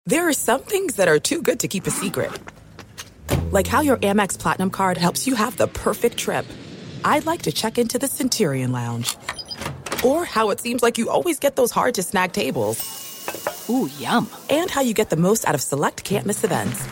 There are some things that are too good to keep a secret. Like how your Amex Platinum card helps you have the perfect trip. I'd like to check into the Centurion Lounge. Or how it seems like you always get those hard-to-snag tables. Ooh, yum. And how you get the most out of select can't-miss events.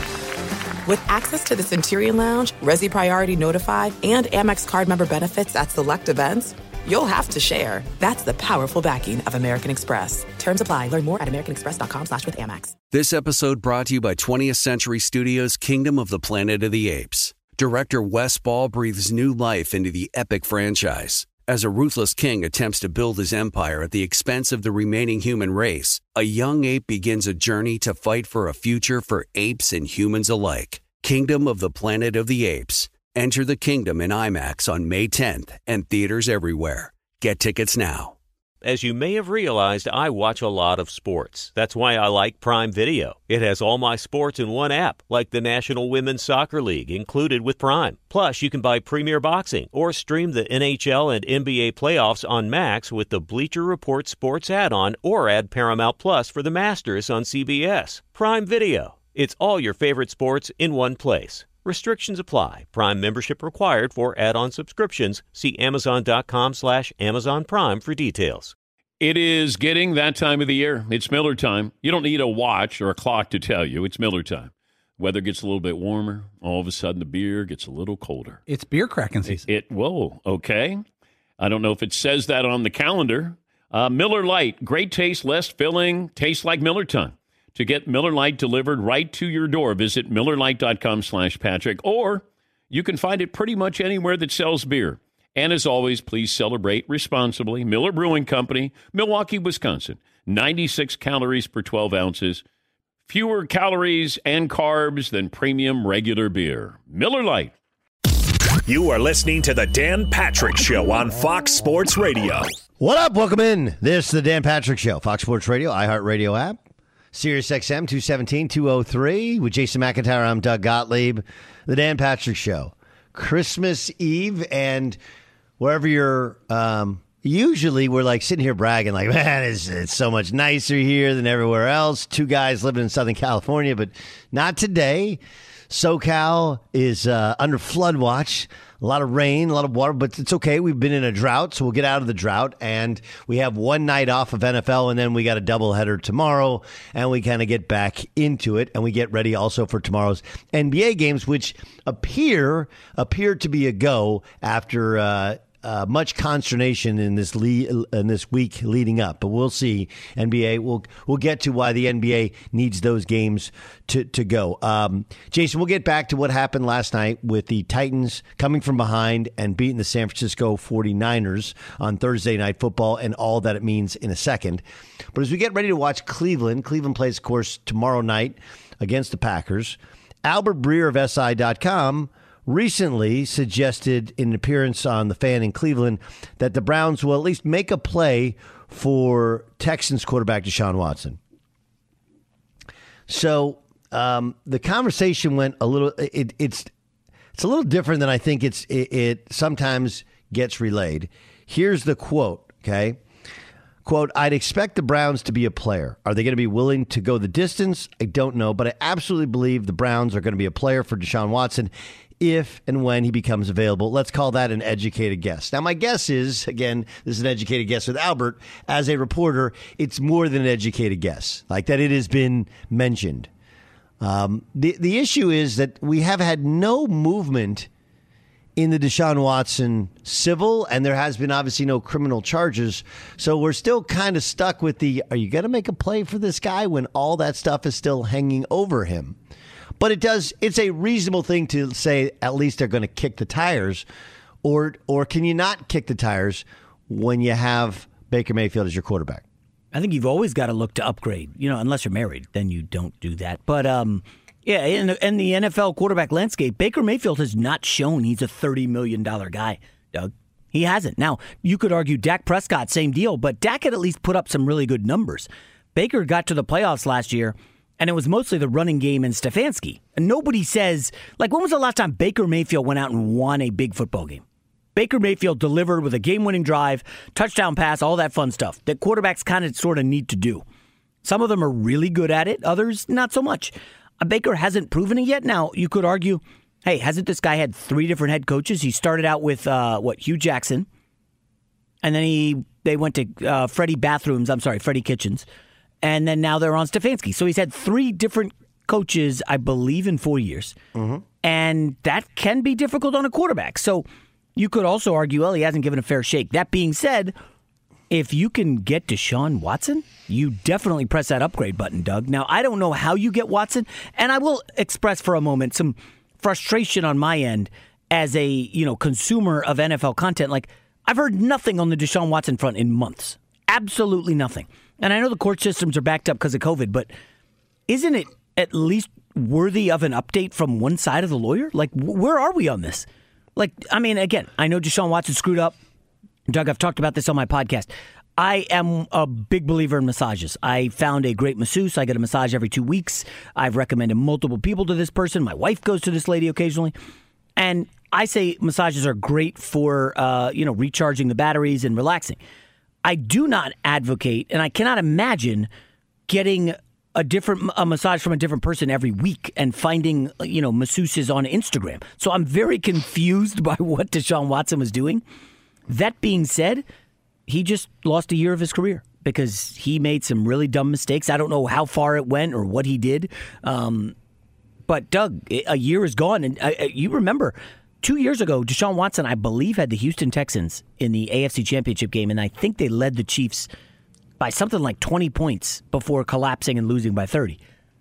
With access to the Centurion Lounge, Resi Priority Notified, and Amex card member benefits at select events, you'll have to share. That's the powerful backing of American Express. Terms apply. Learn more at americanexpress.com/withAmex. This episode brought to you by 20th Century Studios' Kingdom of the Planet of the Apes. Director Wes Ball breathes new life into the epic franchise. As a ruthless king attempts to build his empire at the expense of the remaining human race, a young ape begins a journey to fight for a future for apes and humans alike. Kingdom of the Planet of the Apes. Enter the kingdom in IMAX on May 10th and theaters everywhere. Get tickets now. As you may have realized, I watch a lot of sports. That's why I like Prime Video. It has all my sports in one app, like the National Women's Soccer League, included with Prime. Plus, you can buy Premier Boxing or stream the NHL and NBA playoffs on Max with the Bleacher Report Sports add-on, or add Paramount Plus for the Masters on CBS. Prime Video. It's all your favorite sports in one place. Restrictions apply. Prime membership required for add-on subscriptions. See Amazon.com/Amazon Prime for details. It is getting that time of the year. It's Miller time. You don't need a watch or a clock to tell you. It's Miller time. Weather gets a little bit warmer. All of a sudden, the beer gets a little colder. It's beer cracking season. Whoa, okay. I don't know if it says that on the calendar. Miller Lite, great taste, less filling, tastes like Miller time. To get Miller Lite delivered right to your door, visit MillerLite.com/Patrick, or you can find it pretty much anywhere that sells beer. And as always, please celebrate responsibly. Miller Brewing Company, Milwaukee, Wisconsin. 96 calories per 12 ounces. Fewer calories and carbs than premium regular beer. Miller Lite. You are listening to The Dan Patrick Show on Fox Sports Radio. What up? Welcome in. This is The Dan Patrick Show. Fox Sports Radio, iHeartRadio app. Sirius XM 217, 203. With Jason McIntyre, I'm Doug Gottlieb. The Dan Patrick Show. Christmas Eve, and wherever you're, usually we're like sitting here bragging like, man, it's so much nicer here than everywhere else. Two guys living in Southern California, but not today. SoCal is under flood watch. A lot of rain, a lot of water, but it's okay. We've been in a drought, so we'll get out of the drought. And we have one night off of NFL, and then we got a doubleheader tomorrow, and we kind of get back into it. And we get ready also for tomorrow's NBA games, which appear to be a go after much consternation in this week leading up, but we'll see. NBA, we'll get to why the NBA needs those games to go. Jason, we'll get back to what happened last night with the Titans coming from behind and beating the San Francisco 49ers on Thursday Night Football and all that it means in a second. But as we get ready to watch Cleveland plays, of course, tomorrow night against the Packers. Albert Breer of SI.com recently suggested in an appearance on The Fan in Cleveland that the Browns will at least make a play for Texans quarterback Deshaun Watson. So the conversation went a little. It's a little different than I think it sometimes gets relayed. Here's the quote. Okay. Quote, I'd expect the Browns to be a player. Are they going to be willing to go the distance? I don't know, but I absolutely believe the Browns are going to be a player for Deshaun Watson if and when he becomes available. Let's call that an educated guess. Now, my guess is, again, this is an educated guess with Albert. As a reporter, it's more than an educated guess, like that it has been mentioned. The issue is that we have had no movement in the Deshaun Watson civil, and there has been obviously no criminal charges. So we're still kind of stuck with are you going to make a play for this guy when all that stuff is still hanging over him? But it's a reasonable thing to say at least they're going to kick the tires, or can you not kick the tires when you have Baker Mayfield as your quarterback? I think you've always got to look to upgrade, unless you're married, then you don't do that. But yeah, in the NFL quarterback landscape, Baker Mayfield has not shown he's a $30 million guy, Doug. He hasn't. Now, you could argue Dak Prescott, same deal, but Dak had at least put up some really good numbers. Baker got to the playoffs last year, and it was mostly the running game and Stefanski. And nobody says, when was the last time Baker Mayfield went out and won a big football game? Baker Mayfield delivered with a game-winning drive, touchdown pass, all that fun stuff that quarterbacks kind of sort of need to do. Some of them are really good at it. Others, not so much. Baker hasn't proven it yet. Now, you could argue, hey, hasn't this guy had 3 different head coaches? He started out with, Hugh Jackson. And then they went to Freddie Kitchens. And then now they're on Stefanski. So he's had 3 different coaches, I believe, in 4 years. Mm-hmm. And that can be difficult on a quarterback. So you could also argue, well, he hasn't given a fair shake. That being said, if you can get Deshaun Watson, you definitely press that upgrade button, Doug. Now, I don't know how you get Watson. And I will express for a moment some frustration on my end as a consumer of NFL content. Like, I've heard nothing on the Deshaun Watson front in months. Absolutely nothing. And I know the court systems are backed up because of COVID, but isn't it at least worthy of an update from one side of the lawyer? Like, where are we on this? Like, I mean, again, I know Deshaun Watson screwed up. Doug, I've talked about this on my podcast. I am a big believer in massages. I found a great masseuse. I get a massage every 2 weeks. I've recommended multiple people to this person. My wife goes to this lady occasionally. And I say massages are great for, recharging the batteries and relaxing. I do not advocate, and I cannot imagine getting a massage from a different person every week and finding, masseuses on Instagram. So I'm very confused by what Deshaun Watson was doing. That being said, he just lost a year of his career because he made some really dumb mistakes. I don't know how far it went or what he did. But Doug, a year is gone. And you remember 2 years ago, Deshaun Watson, I believe, had the Houston Texans in the AFC Championship game, and I think they led the Chiefs by something like 20 points before collapsing and losing by 30.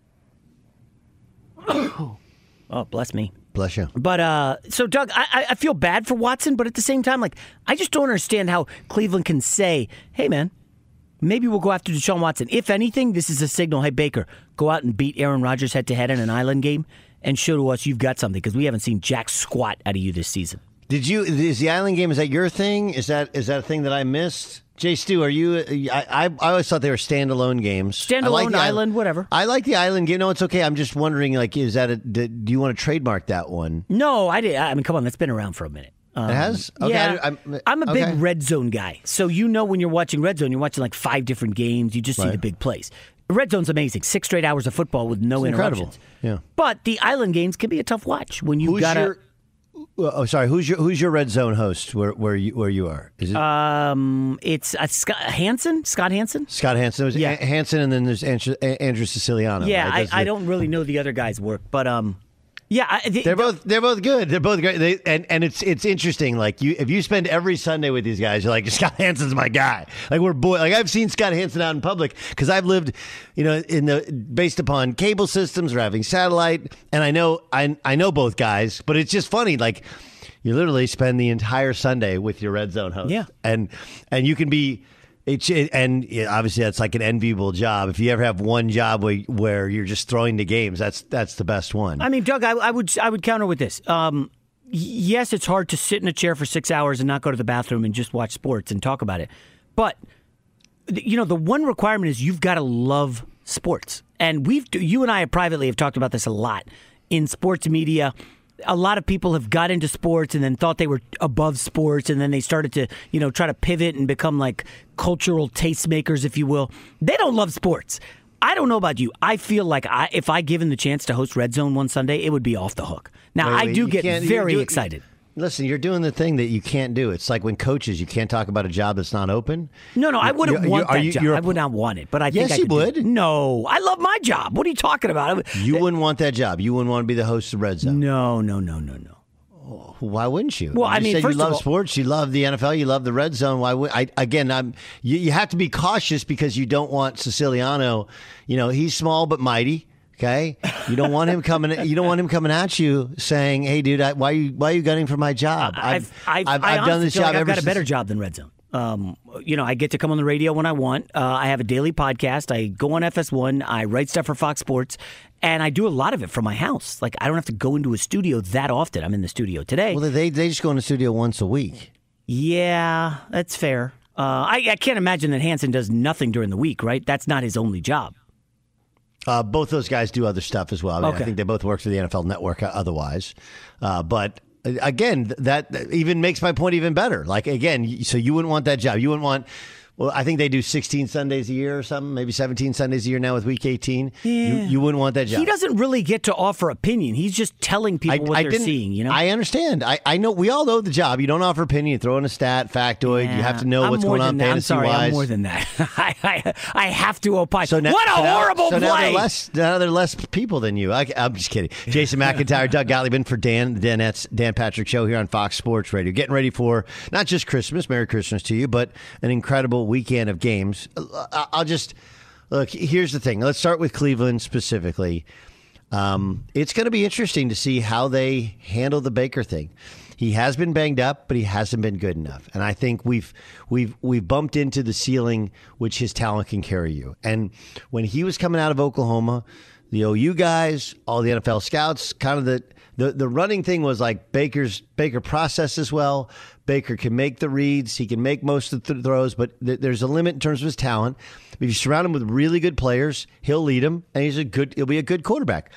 Oh, bless me. Bless you. But, so, Doug, I feel bad for Watson, but at the same time, like, I just don't understand how Cleveland can say, hey, man, maybe we'll go after Deshaun Watson. If anything, this is a signal, hey, Baker, go out and beat Aaron Rodgers head-to-head in an island game and show to us you've got something, because we haven't seen jack squat out of you this season. Is the island game, is that your thing? Is that a thing that I missed? Jay Stu, are you? I always thought they were standalone games. Standalone, island, whatever. I like the island game. No, it's okay. I'm just wondering, like, is that do you want to trademark that one? No, I did. I mean, come on, that's been around for a minute. It has? Okay, yeah, I'm a big Red Zone guy. So when you're watching Red Zone, you're watching like 5 different games. You just see the big plays. Red Zone's amazing. 6 straight hours of football with no interruptions. Yeah. But the island games can be a tough watch when you've got to. Who's your Red Zone host? Where you are? Is it? It's Scott Hansen. Scott Hansen. Scott Hansen. There's Hansen, and then there's Andrew Siciliano. Yeah, right? I don't really know the other guy's work, but yeah, they're both good. They're both great. And it's interesting. Like if you spend every Sunday with these guys, you're like, Scott Hansen's my guy. Like like I've seen Scott Hansen out in public because I've lived, based upon cable systems or having satellite, and I know both guys. But it's just funny. Like you literally spend the entire Sunday with your Red Zone host. Yeah, and you can be. Obviously that's like an enviable job. If you ever have one job where you're just throwing the games, that's the best one. I mean, Doug, I would counter with this. Yes, it's hard to sit in a chair for 6 hours and not go to the bathroom and just watch sports and talk about it. But the one requirement is you've got to love sports. And you and I privately have talked about this a lot in sports media. A lot of people have got into sports and then thought they were above sports, and then they started to, try to pivot and become like cultural tastemakers, if you will. They don't love sports. I don't know about you. I feel like if I given the chance to host Red Zone one Sunday, it would be off the hook. Now, I do get very excited. Listen, you're doing the thing that you can't do. It's like when coaches, you can't talk about a job that's not open. No, I wouldn't want that job. I would not want it, but I think yes, you would. No, I love my job. What are you talking about? You wouldn't want that job. You wouldn't want to be the host of Red Zone. No. Oh, why wouldn't you? Well, I mean, you first love of all, sports, you love the NFL, you love the Red Zone. Why would you have to be cautious because you don't want Siciliano. He's small but mighty. Okay, you don't want him coming. You don't want him coming at you saying, "Hey, dude, why are you gunning for my job?" I've done this job. I've got a better job than Red Zone. I get to come on the radio when I want. I have a daily podcast. I go on FS1. I write stuff for Fox Sports, and I do a lot of it from my house. Like I don't have to go into a studio that often. I'm in the studio today. Well, they just go in the studio once a week. Yeah, that's fair. I can't imagine that Hansen does nothing during the week, right? That's not his only job. Both those guys do other stuff as well. I think they both work for the NFL Network otherwise. But again, that even makes my point even better. Like, again, so you wouldn't want that job. You wouldn't want Well, I think they do 16 Sundays a year or something, maybe 17 Sundays a year now with Week 18. Yeah. You wouldn't want that job. He doesn't really get to offer opinion. He's just telling people what they're seeing, you know? I understand. I know. We all know the job. You don't offer opinion. You throw in a stat, factoid. You have to know what's going on fantasy-wise. I'm more than that. I have to opine. So now, what a horrible play! Now they're less people than you. I'm just kidding. Jason McIntyre, Doug Gottlieb in for Dan Patrick Show here on Fox Sports Radio. Getting ready for not just Christmas, Merry Christmas to you, but an incredible weekend of games. I'll just look. Here's the thing. Let's start with Cleveland specifically. It's going to be interesting to see how they handle the Baker thing. He has been banged up, but he hasn't been good enough. And I think we've bumped into the ceiling which his talent can carry you. And when he was coming out of Oklahoma, the OU guys, all the NFL scouts, kind of the running thing was like Baker processes well. Baker can make the reads. He can make most of the throws, but there's a limit in terms of his talent. If you surround him with really good players, he'll lead them, and he'll be a good quarterback.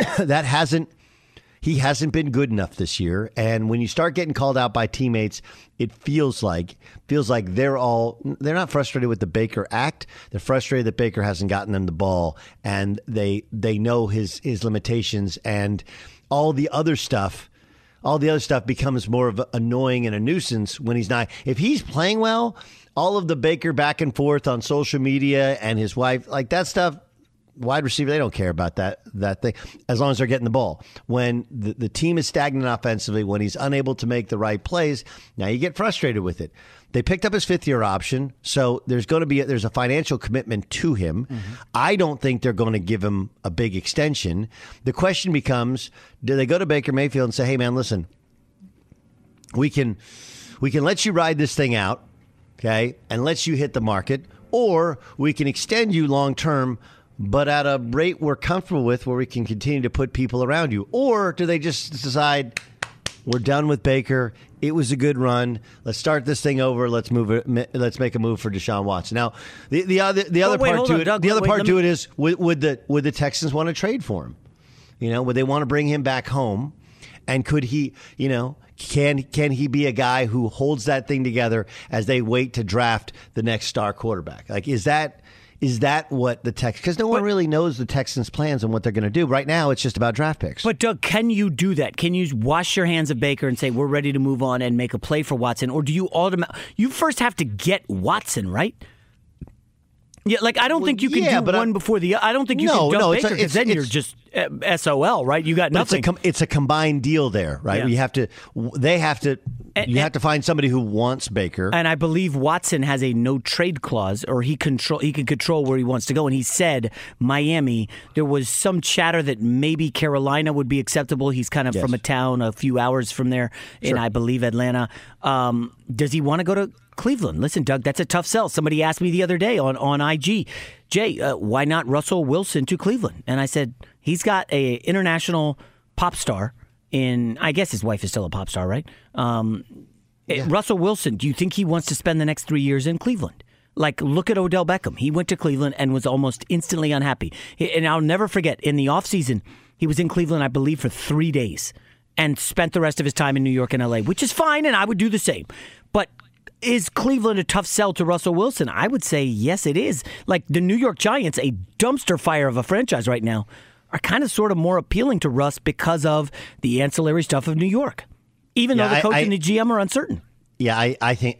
He hasn't been good enough this year, and when you start getting called out by teammates, it feels like they're not frustrated with the Baker act. They're frustrated that Baker hasn't gotten them the ball, and they know his limitations, and all the other stuff becomes more of annoying and a nuisance when he's not. If he's playing well, all of the Baker back and forth on social media and his wife, like that stuff, wide receiver, they don't care about that thing as long as they're getting the ball. When the team is stagnant offensively, when he's unable to make the right plays, now you get frustrated with it. They picked up his fifth-year option, so there's a financial commitment to him. Mm-hmm. I don't think they're going to give him a big extension. The question becomes, do they go to Baker Mayfield and say, hey, man, listen, we can let you ride this thing out, okay, and let you hit the market, or we can extend you long-term, but at a rate we're comfortable with where we can continue to put people around you? Or do they just decide, we're done with Baker, it was a good run, let's start this thing over, let's make a move for Deshaun Watson? Now, the other part to it is, would the Texans want to trade for him? You know, would they want to bring him back home? And could he, you know, can he be a guy who holds that thing together as they wait to draft the next star quarterback? Like, is that what the Texans, because no one really knows the Texans' plans and what they're going to do. Right now, it's just about draft picks. But, Doug, can you do that? Can you wash your hands of Baker and say, we're ready to move on and make a play for Watson? Or do you you first have to get Watson, right? Yeah, like, I don't think you can do one before the other. I don't think you can dump Baker, because then you're just SOL, right? You got nothing. It's a combined deal there, right? Yeah. You have to find somebody who wants Baker. And I believe Watson has a no trade clause, or he can control where he wants to go. And he said Miami. There was some chatter that maybe Carolina would be acceptable. He's kind of from a town a few hours from there, in I believe Atlanta. Does he want to go to Cleveland? Listen, Doug, that's a tough sell. Somebody asked me the other day on IG, Jay, why not Russell Wilson to Cleveland? And I said, he's got a international pop star I guess his wife is still a pop star, right? Russell Wilson, do you think he wants to spend the next 3 years in Cleveland? Like, look at Odell Beckham. He went to Cleveland and was almost instantly unhappy. And I'll never forget, in the offseason, he was in Cleveland, I believe, for 3 days and spent the rest of his time in New York and L.A., which is fine, and I would do the same. But is Cleveland a tough sell to Russell Wilson? I would say yes, it is. Like, the New York Giants, a dumpster fire of a franchise right now, are kind of sort of more appealing to Russ because of the ancillary stuff of New York, even though the coach and the GM are uncertain. Yeah,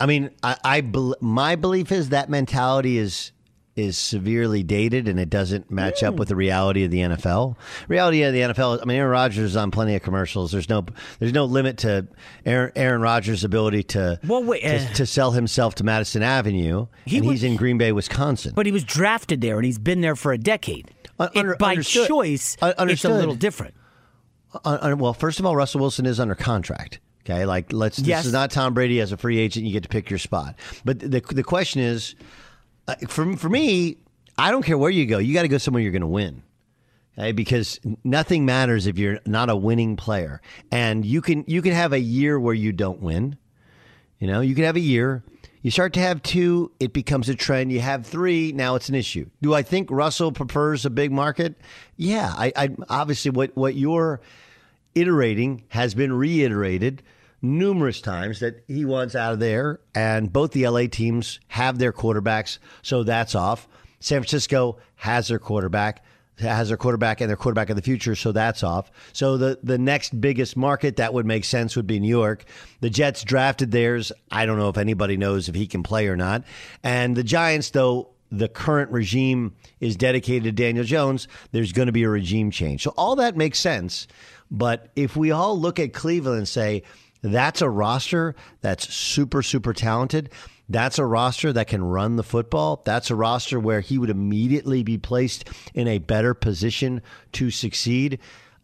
my belief is that mentality is severely dated, and it doesn't match up with the reality of the NFL. Reality of the NFL, I mean, Aaron Rodgers is on plenty of commercials. There's no limit to Aaron Rodgers' ability to sell himself to Madison Avenue, he's in Green Bay, Wisconsin. But he was drafted there, and he's been there for a decade. By choice, it's a little different. Well, first of all, Russell Wilson is under contract. Okay, like this is not Tom Brady as a free agent. You get to pick your spot. But the question is, for me, I don't care where you go. You got to go somewhere you're going to win. Okay, because nothing matters if you're not a winning player. And you can have a year where you don't win. You know, you can have a year. You start to have 2, it becomes a trend. You have 3, now it's an issue. Do I think Russell prefers a big market? Yeah, I obviously what you're iterating has been reiterated. numerous times that he wants out of there, and both the LA teams have their quarterbacks, so that's off. San Francisco has their quarterback and their quarterback of the future, so that's off. So the next biggest market that would make sense would be New York. The Jets drafted theirs. I don't know if anybody knows if he can play or not. And the Giants, though the current regime is dedicated to Daniel Jones, there's going to be a regime change. So all that makes sense. But if we all look at Cleveland and say, that's a roster that's super, super talented, that's a roster that can run the football, that's a roster where he would immediately be placed in a better position to succeed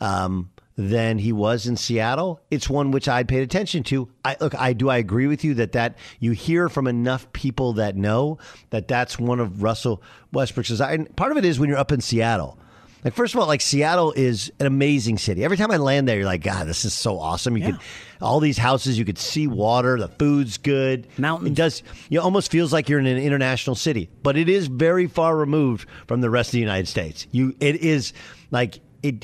than he was in Seattle, it's one which I'd paid attention to. I agree with you that you hear from enough people that know that's one of Russell Westbrook's desires. And part of it is when you're up in Seattle. Like, first of all, like, Seattle is an amazing city. Every time I land there, you're like, God, this is so awesome. You could, all these houses, you could see water, the food's good. Mountains. It almost feels like you're in an international city, but it is very far removed from the rest of the United States. It is like,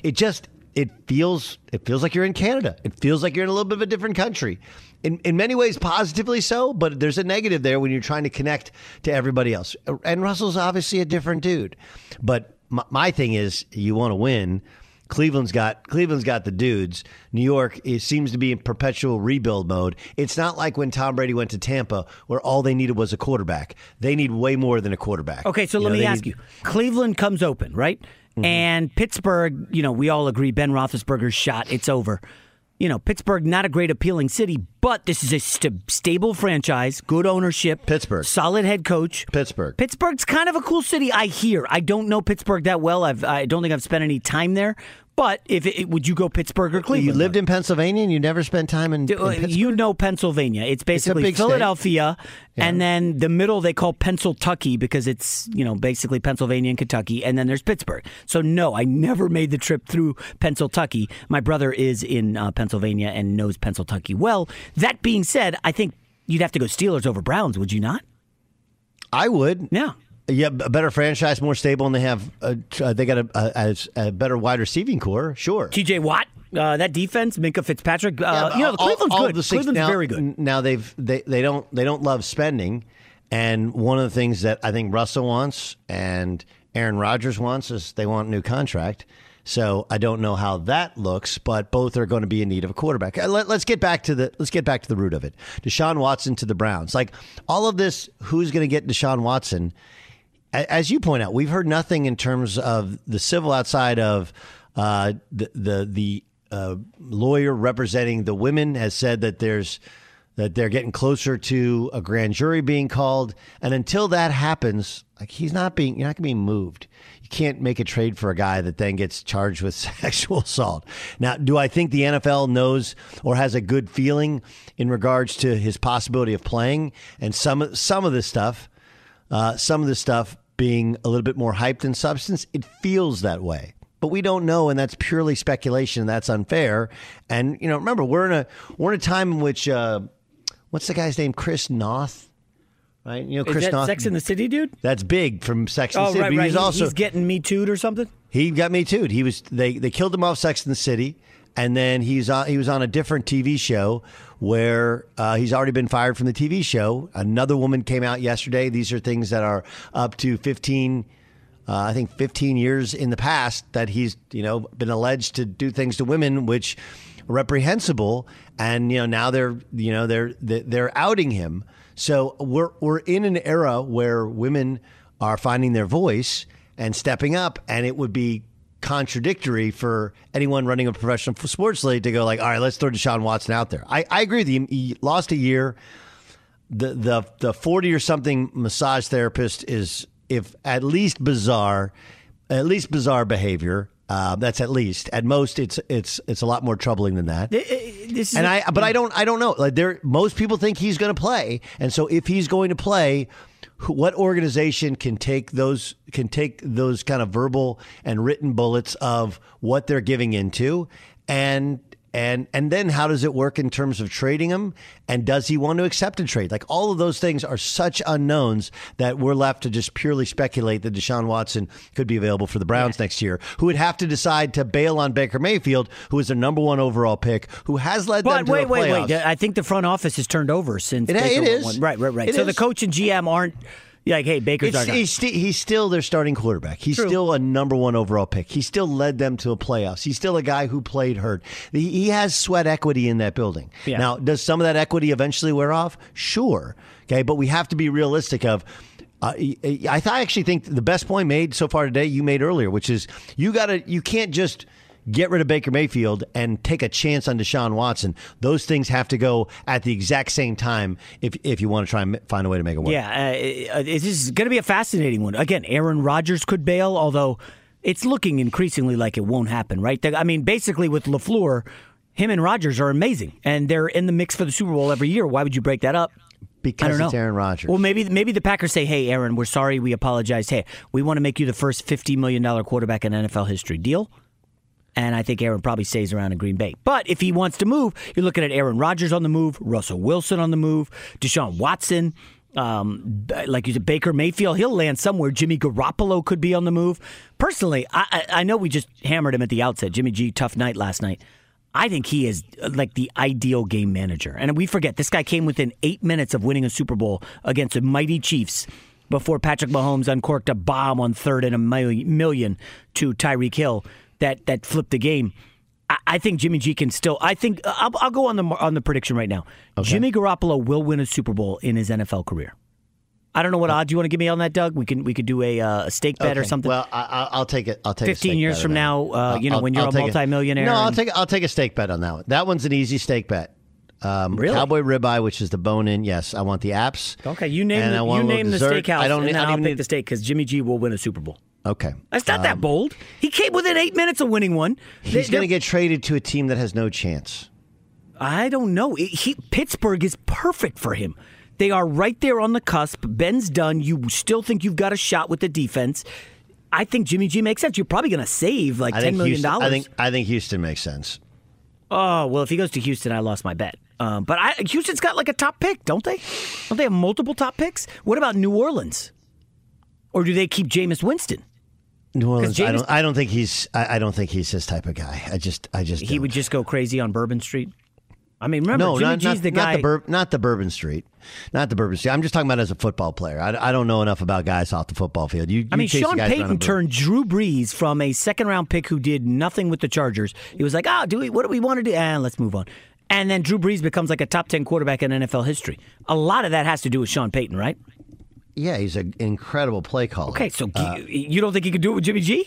it feels like you're in Canada. It feels like you're in a little bit of a different country. In many ways, positively so, but there's a negative there when you're trying to connect to everybody else. And Russell's obviously a different dude. But my thing is, you want to win. Cleveland's got the dudes. New York seems to be in perpetual rebuild mode. It's not like when Tom Brady went to Tampa, where all they needed was a quarterback. They need way more than a quarterback. Okay, so let me ask you. Cleveland comes open, right? Mm-hmm. And Pittsburgh, we all agree Ben Roethlisberger's shot. It's over. Pittsburgh, not a great appealing city, but this is a stable franchise, good ownership. Pittsburgh. Solid head coach. Pittsburgh's kind of a cool city, I hear. I don't know Pittsburgh that well. I don't think I've spent any time there. But would you go Pittsburgh or Cleveland? You lived in Pennsylvania and you never spent time in Pittsburgh? You know Pennsylvania. It's basically Philadelphia, and then the middle they call Pennsyltucky because it's, basically Pennsylvania and Kentucky, and then there's Pittsburgh. So no, I never made the trip through Pennsyltucky. My brother is in Pennsylvania and knows Pennsyltucky well. That being said, I think you'd have to go Steelers over Browns, would you not? I would. Yeah. Yeah, a better franchise, more stable, and they have they got a better wide receiving core. Sure, T.J. Watt, that defense, Minkah Fitzpatrick. Cleveland's good. Cleveland's very good. Now they don't love spending, and one of the things that I think Russell wants and Aaron Rodgers wants is they want a new contract. So I don't know how that looks, but both are going to be in need of a quarterback. Let's get back to the root of it. Deshaun Watson to the Browns. Like, all of this, who's going to get Deshaun Watson? As you point out, we've heard nothing in terms of the civil outside of the lawyer representing the women has said that they're getting closer to a grand jury being called, and until that happens, like, you're not going to be moved. You can't make a trade for a guy that then gets charged with sexual assault. Now, do I think the NFL knows or has a good feeling in regards to his possibility of playing? And some of this stuff being a little bit more hype than substance, it feels that way. But we don't know, and that's purely speculation, and that's unfair. And, remember, we're in a time in which what's the guy's name? Chris Noth, right? Chris Noth, Sex and the City dude? That's big from Sex and the City. Right, but he's getting Me Too'd or something? He got Me Too'd. They killed him off Sex and the City, and then he was on a different TV show where he's already been fired from the TV show. Another woman came out yesterday. These are things that are up to 15 years in the past that he's, been alleged to do things to women, which are reprehensible. And, now they're outing him. So we're in an era where women are finding their voice and stepping up, and it would be contradictory for anyone running a professional sports league to go like, all right, let's throw Deshaun Watson out there. I agree with you. He lost a year. The 40 or something massage therapist is, if at least bizarre behavior. That's at least. At most, it's a lot more troubling than that. I don't know. Like, most people think he's going to play, and so if he's going to play, what organization can take those kind of verbal and written bullets of what they're giving into, and And then how does it work in terms of trading him? And does he want to accept a trade? Like, all of those things are such unknowns that we're left to just purely speculate that Deshaun Watson could be available for the Browns next year, who would have to decide to bail on Baker Mayfield, who is their number one overall pick, who has led them to the playoffs. Wait. I think the front office has turned over since Baker is. Won. Right. So the coach and GM aren't like, hey, Baker's our guy. He's still their starting quarterback. He's still a number one overall pick. He still led them to a playoffs. He's still a guy who played hurt. He has sweat equity in that building. Yeah. Now, does some of that equity eventually wear off? Sure. Okay, but we have to be realistic of. I actually think the best point made so far today you made earlier, which is you can't just get rid of Baker Mayfield and take a chance on Deshaun Watson. Those things have to go at the exact same time if you want to try and find a way to make it work. Yeah, this is going to be a fascinating one. Again, Aaron Rodgers could bail, although it's looking increasingly like it won't happen, right? I mean, basically with LaFleur, him and Rodgers are amazing, and they're in the mix for the Super Bowl every year. Why would you break that up? Because it's Aaron Rodgers. Well, maybe the Packers say, hey, Aaron, we're sorry, we apologize. Hey, we want to make you the first $50 million quarterback in NFL history. Deal? And I think Aaron probably stays around in Green Bay. But if he wants to move, you're looking at Aaron Rodgers on the move, Russell Wilson on the move, Deshaun Watson, like you said, Baker Mayfield. He'll land somewhere. Jimmy Garoppolo could be on the move. Personally, I know we just hammered him at the outset. Jimmy G, tough night last night. I think he is like the ideal game manager. And we forget, this guy came within 8 minutes of winning a Super Bowl against the mighty Chiefs before Patrick Mahomes uncorked a bomb on 3rd and a million to Tyreek Hill. That flipped the game. I think Jimmy G can still. I think I'll go on the prediction right now. Okay. Jimmy Garoppolo will win a Super Bowl in his NFL career. I don't know what odds you want to give me on that, Doug. We could do a stake bet or something. Well, I'll take it. I'll take 15 years from now. When you're a multimillionaire. No, I'll take a stake bet on that one. That one's an easy stake bet. Really? Cowboy ribeye, which is the bone-in. Yes, I want the apps. Okay, you name the steakhouse, and then I'll pick the steak because Jimmy G will win a Super Bowl. Okay. That's not that bold. He came within 8 minutes of winning one. He's going to get traded to a team that has no chance. I don't know. Pittsburgh is perfect for him. They are right there on the cusp. Ben's done. You still think you've got a shot with the defense. I think Jimmy G makes sense. You're probably going to save like $10 million. I think Houston makes sense. Oh, well, if he goes to Houston, I lost my bet. But Houston's got like a top pick, don't they? Don't they have multiple top picks? What about New Orleans? Or do they keep Jameis Winston? New Orleans, I don't think he's his type of guy. I just he would just go crazy on Bourbon Street. I mean, remember, Jimmy G's the guy. Not the Bourbon Street. I'm just talking about as a football player. I don't know enough about guys off the football field. Sean Payton turned Drew Brees from a second-round pick who did nothing with the Chargers. He was like, what do we want to do? Let's move on. And then Drew Brees becomes like a top 10 quarterback in NFL history. A lot of that has to do with Sean Payton, right? Yeah, he's an incredible play caller. Okay, so you don't think he could do it with Jimmy G?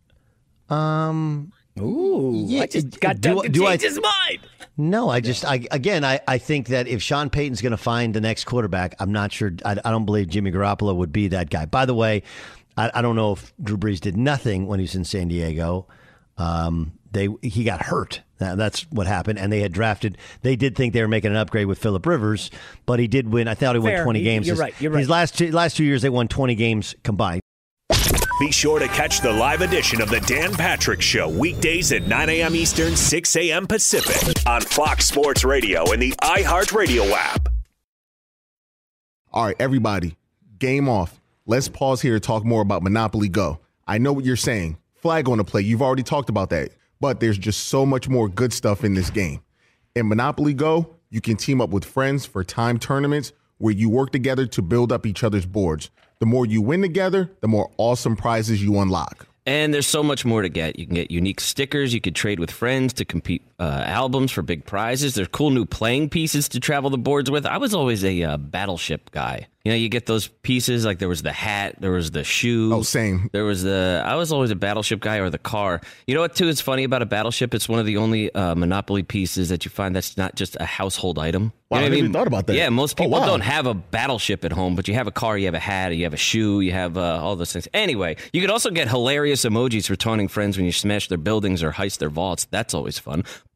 I just got Doug to change his mind. No, I think that if Sean Payton's going to find the next quarterback, I'm not sure. I don't believe Jimmy Garoppolo would be that guy. By the way, I don't know if Drew Brees did nothing when he was in San Diego. He got hurt. That's what happened. And they did think they were making an upgrade with Phillip Rivers, but he did win. I thought he won 20 games. You're right. His last 2 years, they won 20 games combined. Be sure to catch the live edition of the Dan Patrick Show weekdays at 9 a.m. Eastern, 6 a.m. Pacific on Fox Sports Radio and the iHeartRadio app. All right, everybody, game off. Let's pause here to talk more about Monopoly Go. I know what you're saying. Flag on the play. You've already talked about that. But there's just so much more good stuff in this game. In Monopoly Go, you can team up with friends for timed tournaments where you work together to build up each other's boards. The more you win together, the more awesome prizes you unlock. And there's so much more to get. You can get unique stickers. You could trade with friends to compete albums for big prizes. There's cool new playing pieces to travel the boards with. I was always a Battleship guy. You know, you get those pieces, like there was the hat, there was the shoe. Oh, same. I was always a Battleship guy, or the car. You know what, too, is funny about a Battleship? It's one of the only Monopoly pieces that you find that's not just a household item. Wow, you know I never even thought about that. Yeah, most people don't have a Battleship at home, but you have a car, you have a hat, you have a shoe, you have all those things. Anyway, you could also get hilarious emojis for taunting friends when you smash their buildings or heist their vaults. That's always fun.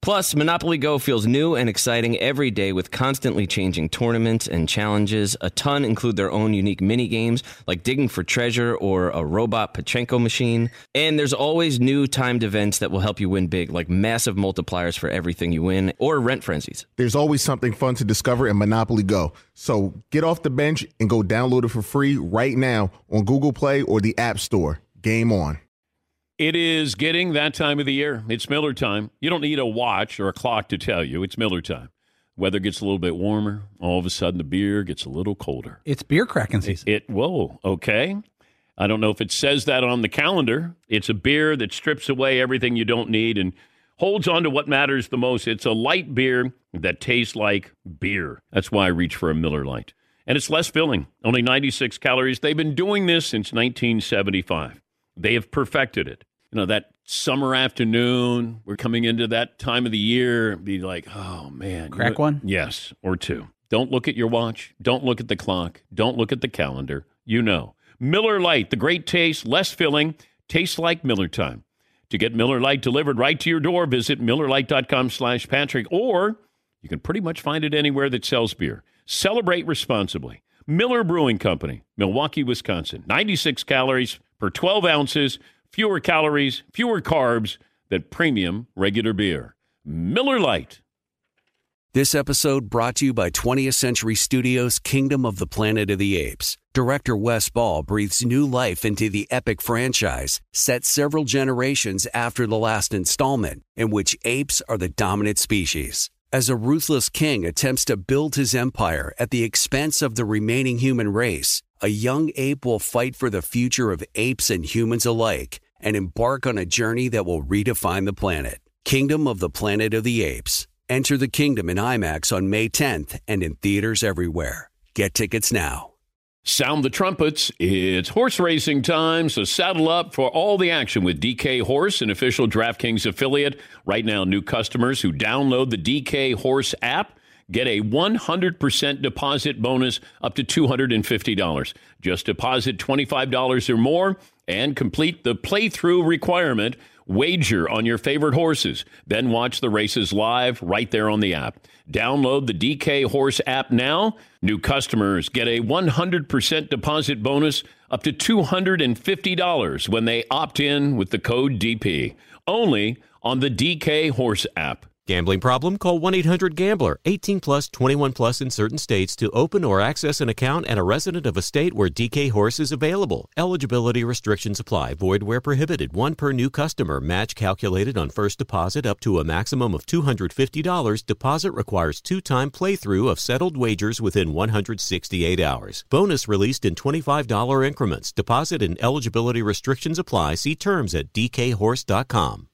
Plus, Monopoly Go feels new and exciting every day with constantly changing tournaments and challenges. A ton include their own unique mini games like digging for treasure or a robot Pachinko machine. And there's always new timed events that will help you win big, like massive multipliers for everything you win or rent frenzies. There's always something fun to discover in Monopoly Go. So get off the bench and go download it for free right now on Google Play or the App Store. Game on. It is getting that time of the year. It's Miller time. You don't need a watch or a clock to tell you. It's Miller time. Weather gets a little bit warmer. All of a sudden, the beer gets a little colder. It's beer cracking season. Whoa, okay. I don't know if it says that on the calendar. It's a beer that strips away everything you don't need and holds on to what matters the most. It's a light beer that tastes like beer. That's why I reach for a Miller Lite. And it's less filling, only 96 calories. They've been doing this since 1975. They have perfected it. You know, that summer afternoon, we're coming into that time of the year, be like, oh, man. Crack one? Yes, or two. Don't look at your watch. Don't look at the clock. Don't look at the calendar. You know. Miller Lite, the great taste, less filling, tastes like Miller time. To get Miller Lite delivered right to your door, visit MillerLite.com/Patrick, or you can pretty much find it anywhere that sells beer. Celebrate responsibly. Miller Brewing Company, Milwaukee, Wisconsin. 96 calories per 12 ounces, fewer calories, fewer carbs than premium regular beer. Miller Lite. This episode brought to you by 20th Century Studios' Kingdom of the Planet of the Apes. Director Wes Ball breathes new life into the epic franchise, set several generations after the last installment, in which apes are the dominant species. As a ruthless king attempts to build his empire at the expense of the remaining human race, a young ape will fight for the future of apes and humans alike and embark on a journey that will redefine the planet. Kingdom of the Planet of the Apes. Enter the kingdom in IMAX on May 10th and in theaters everywhere. Get tickets now. Sound the trumpets. It's horse racing time, so saddle up for all the action with DK Horse, an official DraftKings affiliate. Right now, new customers who download the DK Horse app get a 100% deposit bonus up to $250. Just deposit $25 or more and complete the playthrough requirement. Wager on your favorite horses. Then watch the races live right there on the app. Download the DK Horse app now. New customers get a 100% deposit bonus up to $250 when they opt in with the code DP. Only on the DK Horse app. Gambling problem? Call 1-800-GAMBLER. 18 plus, 21 plus in certain states to open or access an account and a resident of a state where DK Horse is available. Eligibility restrictions apply. Void where prohibited. One per new customer. Match calculated on first deposit up to a maximum of $250. Deposit requires 2-time playthrough of settled wagers within 168 hours. Bonus released in $25 increments. Deposit and eligibility restrictions apply. See terms at dkhorse.com.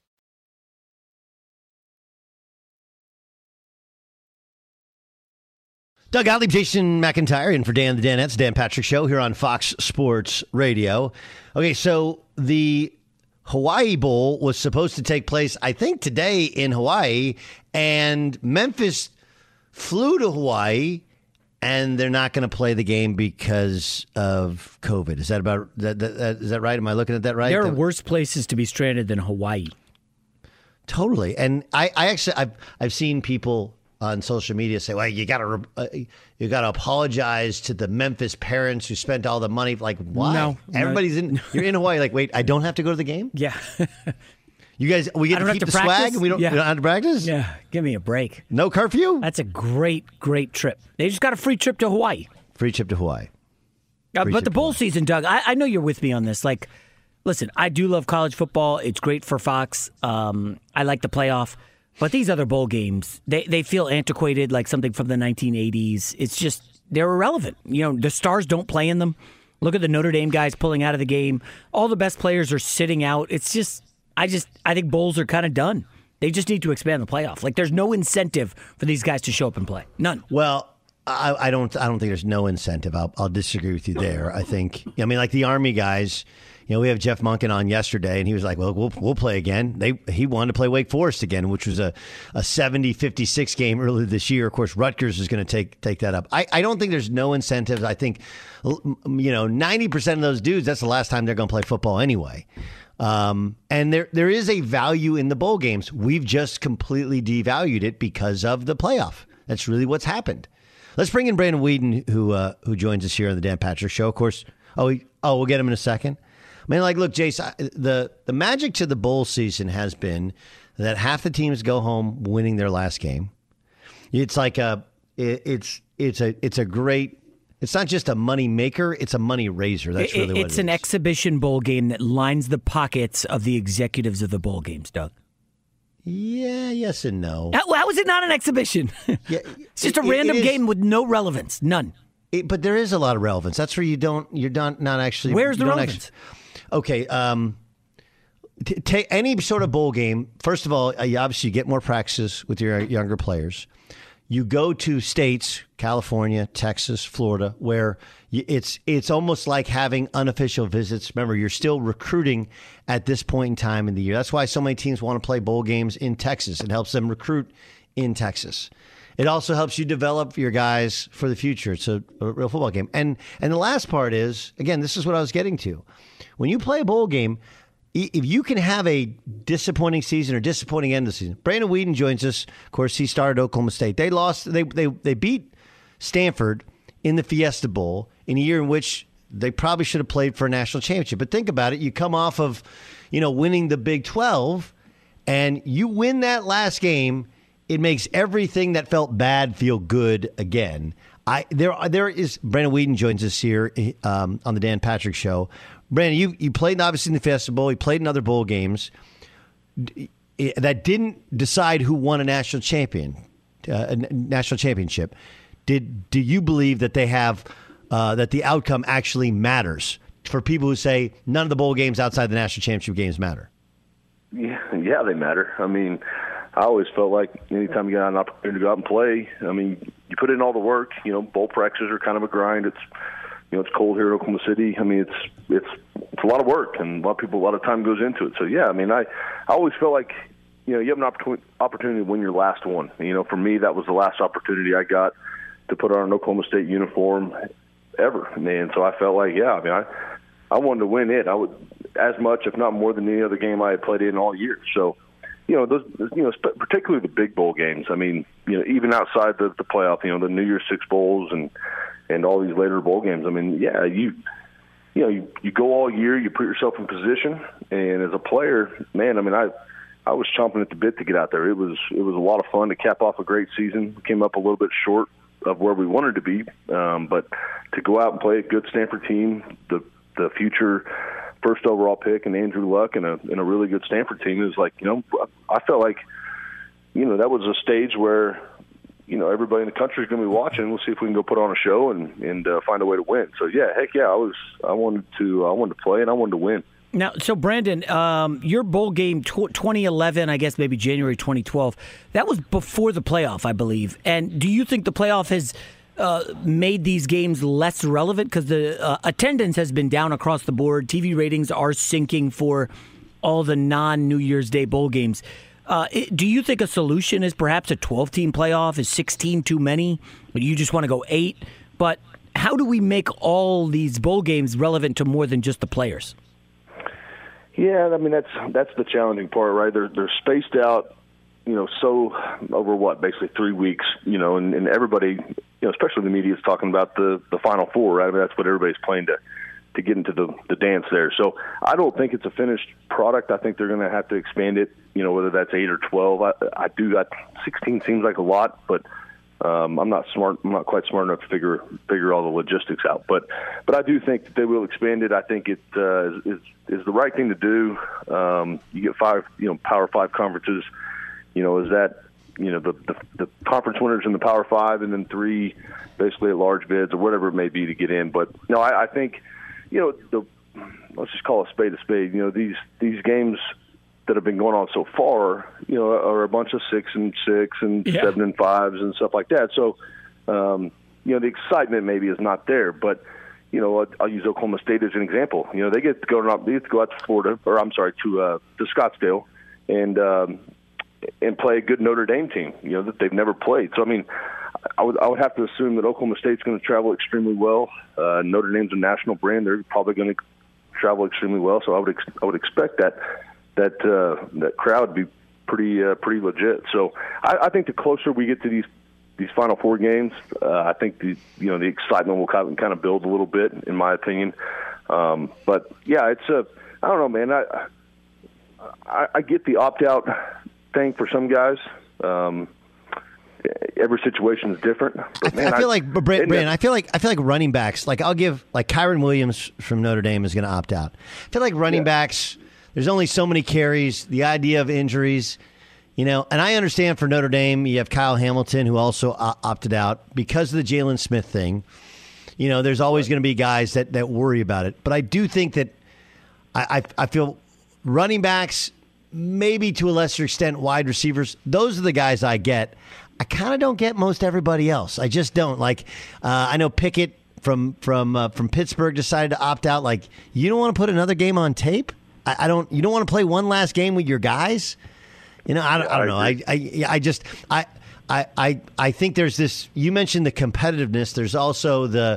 Doug Gottlieb, Jason McIntyre, in for Dan the Danettes, Dan Patrick Show here on Fox Sports Radio. Okay, so the Hawaii Bowl was supposed to take place, I think, today in Hawaii, and Memphis flew to Hawaii, and they're not going to play the game because of COVID. Is that about is that right? Am I looking at that right? There are worse places to be stranded than Hawaii. Totally, and I actually I've seen people on social media say, well, you gotta apologize to the Memphis parents who spent all the money. Like, why? No, everybody's you're in Hawaii. Like, wait, I don't have to go to the game? Yeah. You guys, we get to keep the swag and we don't have to practice? Yeah, give me a break. No curfew? That's a great trip. They just got a free trip to Hawaii. Free trip to Hawaii. But the bowl season, Doug, I know you're with me on this. Like, listen, I do love college football. It's great for Fox. I like the playoff. But these other bowl games, they feel antiquated, like something from the 1980s. It's just, they're irrelevant. You know, the stars don't play in them. Look at the Notre Dame guys pulling out of the game. All the best players are sitting out. It's just, I think bowls are kind of done. They just need to expand the playoff. Like, there's no incentive for these guys to show up and play. None. Well, I don't think there's no incentive. I'll disagree with you there. I think, I mean, like the Army guys, you know, we have Jeff Monken on yesterday, and he was like, well, we'll play again. He wanted to play Wake Forest again, which was a 70-56 game earlier this year. Of course, Rutgers is going to take that up. I don't think there's no incentives. I think, 90% of those dudes, that's the last time they're going to play football anyway. And there is a value in the bowl games. We've just completely devalued it because of the playoff. That's really what's happened. Let's bring in Brandon Weeden, who joins us here on the Dan Patrick Show. Of course, we'll get him in a second. I mean, like, look, Jace, the magic to the bowl season has been that half the teams go home winning their last game. It's like it's a great. It's not just a money maker; it's a money raiser. That's really what it is. It's an exhibition bowl game that lines the pockets of the executives of the bowl games, Doug. Yeah, yes and no. How is it not an exhibition? Yeah, it's just a random game with no relevance, none. But there is a lot of relevance. That's where you're not actually. Where's the relevance? Okay, take any sort of bowl game. First of all, you obviously get more practices with your younger players. You go to states, California, Texas, Florida, where it's almost like having unofficial visits. Remember, you're still recruiting at this point in time in the year. That's why so many teams want to play bowl games in Texas. It helps them recruit in Texas. It also helps you develop your guys for the future. It's a real football game. And the last part is, again, this is what I was getting to. When you play a bowl game, if you can have a disappointing season or disappointing end of the season. Brandon Weeden joins us. Of course, he started Oklahoma State. They lost. They beat Stanford in the Fiesta Bowl in a year in which they probably should have played for a national championship. But think about it. You come off of, winning the Big 12, and you win that last game. It makes everything that felt bad feel good again. There is Brandon Weeden joins us here on the Dan Patrick Show. Brandon, you played obviously in the Fiesta Bowl. You played in other bowl games that didn't decide who won a national championship. Do you believe that they have that the outcome actually matters for people who say none of the bowl games outside the national championship games matter? Yeah, they matter. I mean, I always felt like anytime you got an opportunity to go out and play, I mean, you put in all the work. Bowl practices are kind of a grind. It's it's cold here in Oklahoma City. I mean, it's a lot of work, and a lot of time goes into it. So yeah, I mean, I always felt like you have an opportunity to win your last one. For me, that was the last opportunity I got to put on an Oklahoma State uniform ever. And so I felt like, yeah, I mean, I wanted to win it. I would as much, if not more, than any other game I had played in all year. So. Those, particularly the big bowl games. I mean, even outside the playoff, the New Year's Six bowls and all these later bowl games. I mean, yeah, you go all year, you put yourself in position, and as a player, man, I mean, I was chomping at the bit to get out there. It was a lot of fun to cap off a great season. We came up a little bit short of where we wanted to be, but to go out and play a good Stanford team, the future first overall pick and Andrew Luck and a really good Stanford team is like, I felt like, that was a stage where, everybody in the country is going to be watching. We'll see if we can go put on a show and find a way to win. So yeah, heck yeah, I wanted to play and I wanted to win. Now, so Brandon, your bowl game 2011, I guess maybe January 2012, that was before the playoff, I believe. And do you think the playoff has made these games less relevant? Because the attendance has been down across the board. TV ratings are sinking for all the non-New Year's Day bowl games. Do you think a solution is perhaps a 12-team playoff? Is 16 too many? You just want to go 8? But how do we make all these bowl games relevant to more than just the players? Yeah, I mean, that's the challenging part, right? They're spaced out, so over basically 3 weeks, and everybody, especially the media, is talking about the Final Four, right? I mean, that's what everybody's playing to get into the dance there. So I don't think it's a finished product. I think they're going to have to expand it, whether that's 8 or 12. I do. 16 seems like a lot, but I'm not smart. I'm not quite smart enough to figure all the logistics out. But I do think that they will expand it. I think it is the right thing to do. You get 5, Power 5 conferences. Is that the conference winners in the Power 5 and then 3 basically at large bids or whatever it may be to get in. But no, I think let's just call a spade a spade. These games that have been going on so far, are a bunch of 6 and 6 and 7 and 5s and stuff like that. So, the excitement maybe is not there, but I'll use Oklahoma State as an example. They get to go out to Florida, or I'm sorry, to Scottsdale, and play a good Notre Dame team, that they've never played. So, I mean, I would have to assume that Oklahoma State's going to travel extremely well. Notre Dame's a national brand; they're probably going to travel extremely well. So I would expect that crowd to be pretty legit. So I think the closer we get to these Final Four games, I think the excitement will kind of build a little bit, in my opinion. But yeah, I don't know, man. I get the opt-out thing for some guys. Every situation is different. But I feel like Brandon. I feel like running backs. Like I'll give Kyron Williams from Notre Dame is going to opt out. I feel like running backs. There's only so many carries. The idea of injuries, and I understand for Notre Dame you have Kyle Hamilton who also opted out because of the Jalen Smith thing. There's always going to be guys that worry about it. But I do think that I feel running backs, maybe to a lesser extent wide receivers, those are the guys I get. I kind of don't get most everybody else. I just don't. Like I know Pickett from Pittsburgh decided to opt out. Like, you don't want to put another game on tape? I don't. You don't want to play one last game with your guys? I don't know. I think there's this. You mentioned the competitiveness. There's also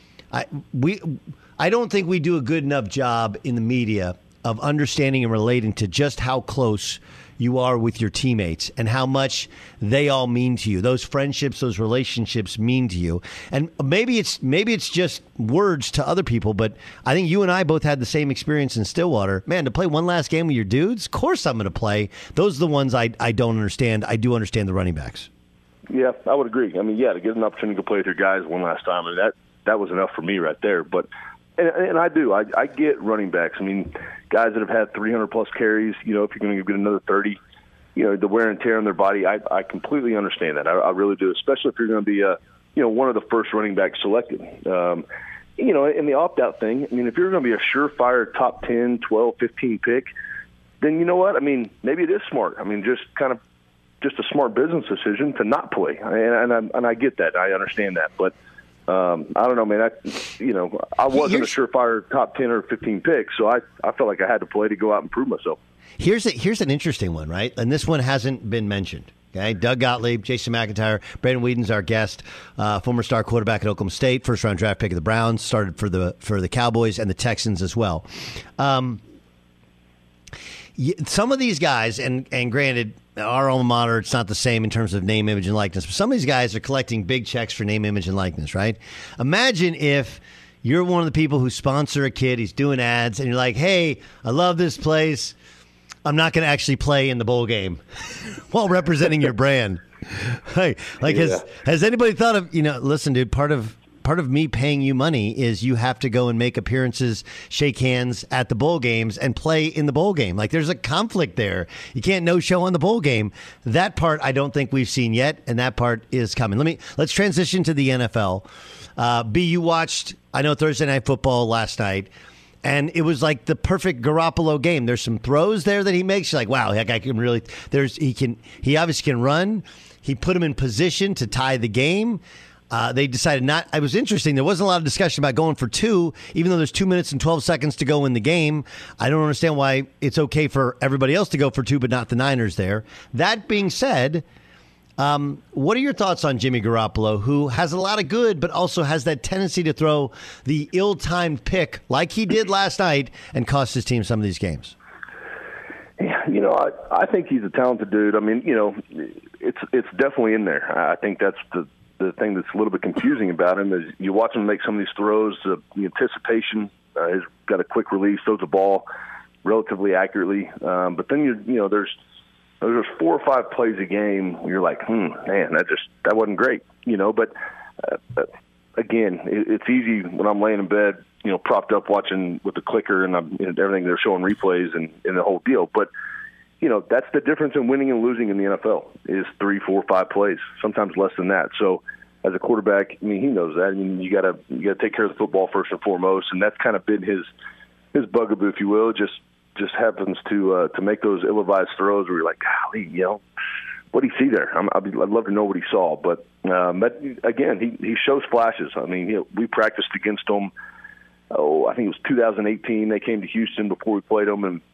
I don't think we do a good enough job in the media of understanding and relating to just how close you are with your teammates and how much they all mean to you. Those friendships, those relationships mean to you. And maybe it's just words to other people, but I think you and I both had the same experience in Stillwater. Man, to play one last game with your dudes, of course I'm going to play. Those are the ones I don't understand. I do understand the running backs. Yeah, I would agree. I mean, to get an opportunity to play with your guys one last time, I mean, that was enough for me right there. But and I do. I get running backs. I mean, guys that have had 300-plus carries, if you're going to get another 30, the wear and tear on their body, I completely understand that. I really do, especially if you're going to be, one of the first running backs selected. And the opt-out thing, I mean, if you're going to be a surefire top 10, 12, 15 pick, then you know what? I mean, maybe it is smart. I mean, just a smart business decision to not play. And I get that. I understand that. But I don't know, man. I wasn't a surefire top 10 or 15 pick, so I felt like I had to play to go out and prove myself. Here's an interesting one, right? And this one hasn't been mentioned. Okay, Doug Gottlieb, Jason McIntyre, Brandon Whedon's our guest, former star quarterback at Oklahoma State, first round draft pick of the Browns, started for the Cowboys and the Texans as well. Some of these guys, and granted, our alma mater, it's not the same in terms of name, image, and likeness, but some of these guys are collecting big checks for name, image, and likeness, right? Imagine if you're one of the people who sponsor a kid, he's doing ads, and you're like, hey, I love this place. I'm not going to actually play in the bowl game while representing your brand. Hey, has anybody thought of, listen, dude, part of me paying you money is you have to go and make appearances, shake hands at the bowl games, and play in the bowl game. Like, there's a conflict there. You can't no-show on the bowl game. That part I don't think we've seen yet, and that part is coming. Let's transition to the NFL. You watched, I know, Thursday Night Football last night, and it was like the perfect Garoppolo game. There's some throws there that he makes. You're like, wow, that guy can really. He obviously can run. He put him in position to tie the game. They decided not. It was interesting. There wasn't a lot of discussion about going for two, even though there's 2 minutes and 12 seconds to go in the game. I don't understand why it's okay for everybody else to go for two, but not the Niners there. That being said, what are your thoughts on Jimmy Garoppolo, who has a lot of good, but also has that tendency to throw the ill-timed pick like he did last night and cost his team some of these games? Yeah, I think he's a talented dude. I mean, it's definitely in there. I think that's the thing that's a little bit confusing about him is you watch him make some of these throws, the anticipation, he's got a quick release, throws the ball relatively accurately. But then there's 4 or 5 plays a game where you're like, man, that wasn't great, But again, it's easy when I'm laying in bed, propped up watching with the clicker and everything. They're showing replays and the whole deal. But that's the difference in winning and losing in the NFL is 3, 4, 5 plays, sometimes less than that. So as a quarterback, I mean, he knows that. I mean, you got to take care of the football first and foremost, and that's kind of been his bugaboo, if you will. Just happens to make those ill-advised throws where you're like, golly, what did he see there? I'd love to know what he saw. But again, he shows flashes. I mean, we practiced against him. I think it was 2018. They came to Houston before we played them, and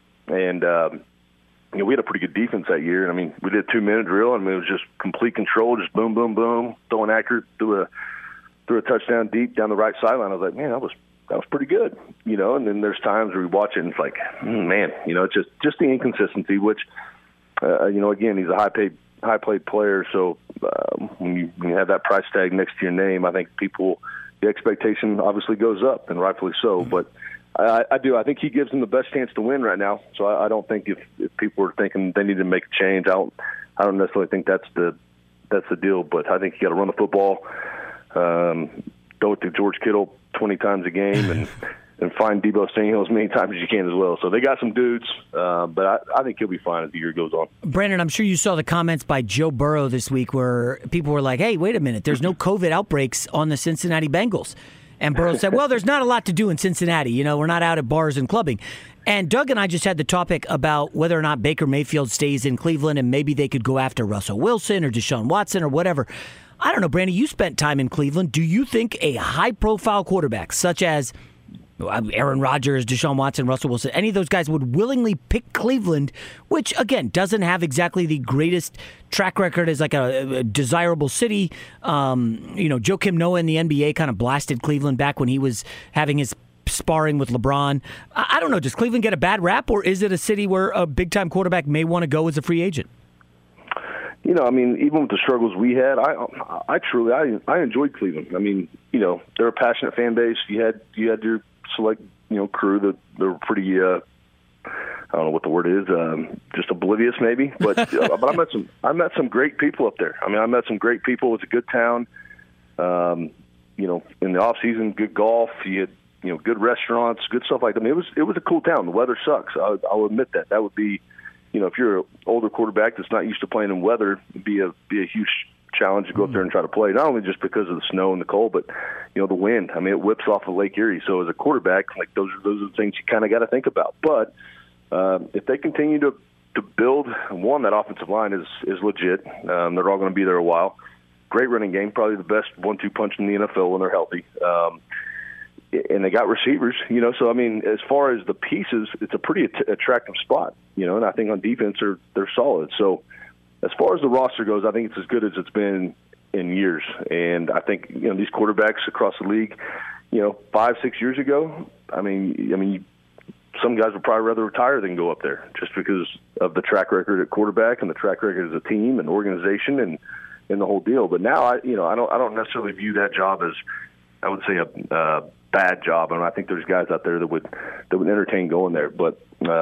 we had a pretty good defense that year. And I mean, we did a 2-minute drill. I mean, it was just complete control, just boom, boom, boom, throwing accurate, threw a touchdown deep down the right sideline. I was like, man, that was pretty good, and then there's times where we watch it and it's like, man, it's just the inconsistency, which, again, he's a high paid player. So when you have that price tag next to your name, I think the expectation obviously goes up, and rightfully so. But I think he gives them the best chance to win right now. So I don't think if people are thinking they need to make a change, I don't necessarily think that's the deal. But I think you got to run the football, throw it to George Kittle 20 times a game, and find Deebo Samuel as many times as you can as well. So they got some dudes, but I think he'll be fine as the year goes on. Brandon, I'm sure you saw the comments by Joe Burrow this week where people were like, hey, wait a minute, there's no COVID outbreaks on the Cincinnati Bengals. And Burrow said, well, there's not a lot to do in Cincinnati. We're not out at bars and clubbing. And Doug and I just had the topic about whether or not Baker Mayfield stays in Cleveland and maybe they could go after Russell Wilson or Deshaun Watson or whatever. I don't know, Brandon, you spent time in Cleveland. Do you think a high-profile quarterback such as Aaron Rodgers, Deshaun Watson, Russell Wilson, any of those guys would willingly pick Cleveland, which, again, doesn't have exactly the greatest track record as like a desirable city? Joakim Noah in the NBA kind of blasted Cleveland back when he was having his sparring with LeBron. I don't know. Does Cleveland get a bad rap, or is it a city where a big-time quarterback may want to go as a free agent? Even with the struggles we had, I enjoyed Cleveland. They're a passionate fan base. You had your select, crew that they're pretty, I don't know what the word is, just oblivious maybe. But but I met some great people up there. I met some great people. It was a good town. In the off season, good golf. You had good restaurants, good stuff like that. It was a cool town. The weather sucks. I'll admit that. That would be, if you're an older quarterback that's not used to playing in weather, it'd be a huge challenge to go up there and try to play, not only just because of the snow and the cold, but the wind. It whips off of Lake Erie. So as a quarterback, like those are the things you kind of got to think about. But if they continue to build, that offensive line is legit. They're all going to be there a while. Great running game, probably the best 1-2 punch in the NFL when they're healthy. And they got receivers, So as far as the pieces, it's a pretty attractive spot, And I think on defense they're solid. So as far as the roster goes, I think it's as good as it's been in years. And I think these quarterbacks across the league, 5-6 years ago, some guys would probably rather retire than go up there, just because of the track record at quarterback and the track record as a team and organization and the whole deal. But now I don't necessarily view that job as, I would say, a bad job. I think there's guys out there that would entertain going there. But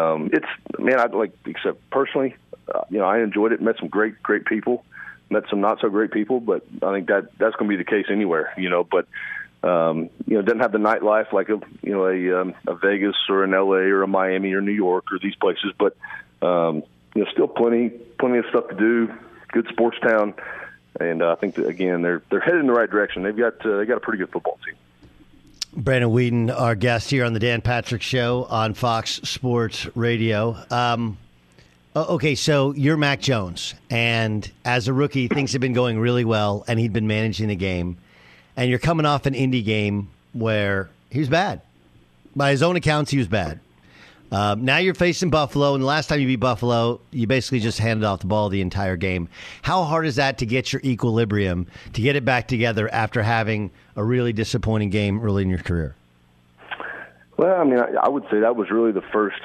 except personally, I enjoyed it. Met some great people. Met some not so great people. But I think that's going to be the case anywhere. But it doesn't have the nightlife like a Vegas or an LA or a Miami or New York or these places. But still plenty of stuff to do. Good sports town. And I think that, again, they're headed in the right direction. They got a pretty good football team. Brandon Weeden, our guest here on the Dan Patrick Show on Fox Sports Radio. Okay, so you're Mac Jones, and as a rookie, things have been going really well, and he'd been managing the game. And you're coming off an Indy game where he was bad. By his own accounts, he was bad. Now you're facing Buffalo, and the last time you beat Buffalo, you basically just handed off the ball the entire game. How hard is that to get your equilibrium, to get it back together after having a really disappointing game early in your career? Well, I would say that was really the first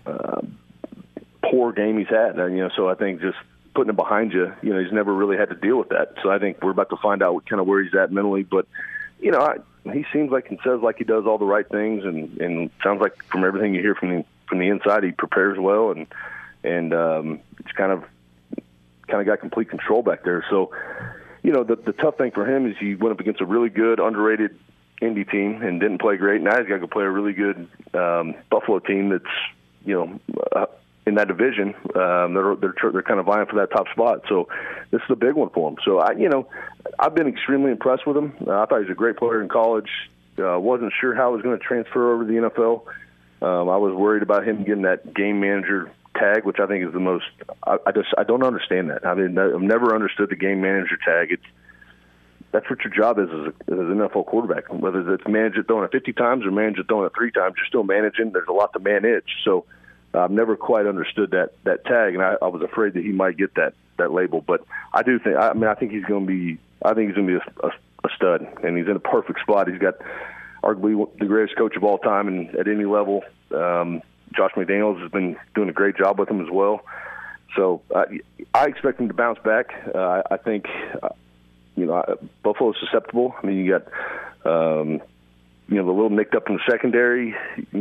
poor game he's had. So I think just putting it behind you, he's never really had to deal with that. So I think we're about to find out kind of where he's at mentally. But, he seems like and says like he does all the right things, and sounds like from everything you hear from the inside, he prepares well, and it's kind of got complete control back there. So, the tough thing for him is he went up against a really good, underrated Indy team and didn't play great. Now he's got to go play a really good Buffalo team that's in that division. They're kind of vying for that top spot. So this is a big one for him. So I've been extremely impressed with him. I thought he was a great player in college. Wasn't sure how he was going to transfer over to the NFL. I was worried about him getting that game manager tag, which I think is the most. I don't understand that. I've never understood the game manager tag. That's what your job is as an NFL quarterback. Whether it's manage it throwing it 50 times or manage it throwing it 3 times, you're still managing. There's a lot to manage. So I've never quite understood that tag, and I was afraid that he might get that label. But I do think. I think he's going to be. I think he's going to be a stud, and he's in a perfect spot. He's got. arguably the greatest coach of all time and at any level. Josh McDaniels has been doing a great job with him as well. So I expect him to bounce back. I think, Buffalo's susceptible. I mean, you got, the little nicked up in the secondary.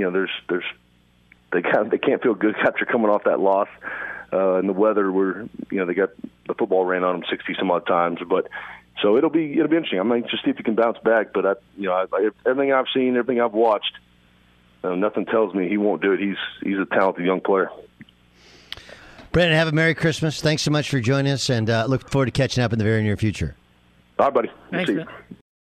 They can't feel good after coming off that loss. And the weather, they got the football ran on them 60 some odd times. But so it'll be interesting. I'm anxious to see if he can bounce back. But everything I've seen, everything I've watched, nothing tells me he won't do it. He's a talented young player. Brandon, have a Merry Christmas. Thanks so much for joining us, and look forward to catching up in the very near future. All right, buddy. Thanks, man.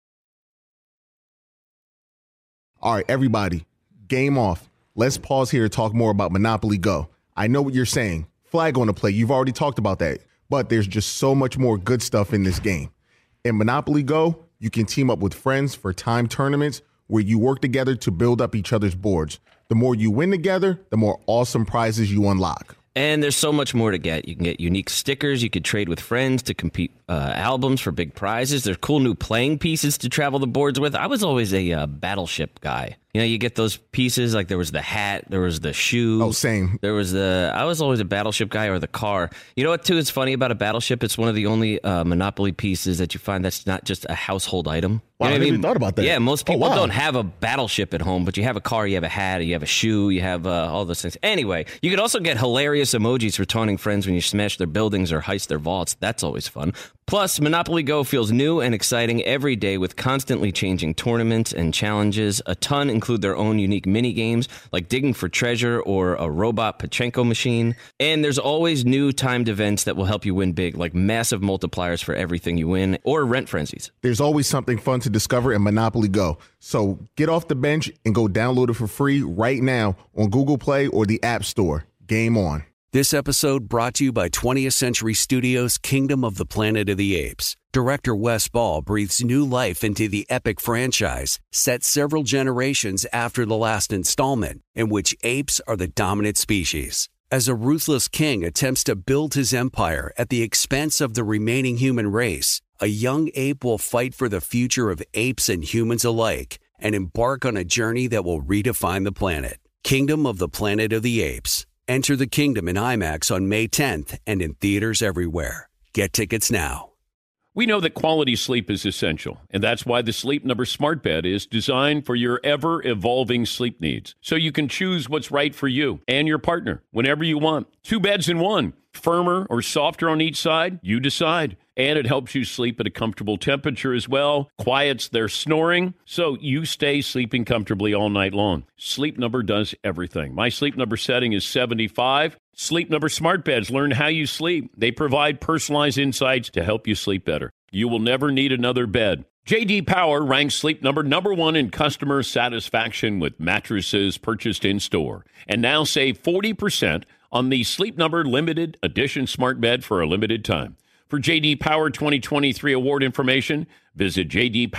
All right, everybody, game off. Let's pause here to talk more about Monopoly Go. I know what you're saying. Flag on the play. You've already talked about that. But there's just so much more good stuff in this game. In Monopoly Go, you can team up with friends for timed tournaments where you work together to build up each other's boards. The more you win together, the more awesome prizes you unlock. And there's so much more to get. You can get unique stickers. You could trade with friends to compete albums for big prizes. There's cool new playing pieces to travel the boards with. I was always a battleship guy. You get those pieces, like there was the hat, there was the shoe. Oh, same. I was always a battleship guy, or the car. You know what, too, is funny about a battleship? It's one of the only Monopoly pieces that you find that's not just a household item. Wow, I never even thought about that. Yeah, most people don't have a battleship at home, but you have a car, you have a hat, you have a shoe, you have all those things. Anyway, you can also get hilarious emojis for taunting friends when you smash their buildings or heist their vaults. That's always fun. Plus, Monopoly Go feels new and exciting every day with constantly changing tournaments and challenges. A ton include their own unique mini games, like digging for treasure or a robot Pachinko machine. And there's always new timed events that will help you win big, like massive multipliers for everything you win, or rent frenzies. There's always something fun to discover in Monopoly Go. So get off the bench and go download it for free right now on Google Play or the App Store. Game on. This episode brought to you by 20th Century Studios' Kingdom of the Planet of the Apes. Director Wes Ball breathes new life into the epic franchise, set several generations after the last installment, in which apes are the dominant species. As a ruthless king attempts to build his empire at the expense of the remaining human race, a young ape will fight for the future of apes and humans alike and embark on a journey that will redefine the planet. Kingdom of the Planet of the Apes. Enter the kingdom in IMAX on May 10th and in theaters everywhere. Get tickets now. We know that quality sleep is essential, and that's why the Sleep Number Smart Bed is designed for your ever-evolving sleep needs, so you can choose what's right for you and your partner whenever you want. 2 beds in one, firmer or softer on each side, you decide. And it helps you sleep at a comfortable temperature as well, quiets their snoring, so you stay sleeping comfortably all night long. Sleep Number does everything. My Sleep Number setting is 75. Sleep Number Smart Beds learn how you sleep. They provide personalized insights to help you sleep better. You will never need another bed. J.D. Power ranks Sleep Number #1 in customer satisfaction with mattresses purchased in-store. And now save 40% on the Sleep Number Limited Edition Smart Bed for a limited time. For J.D. Power 2023 award information, visit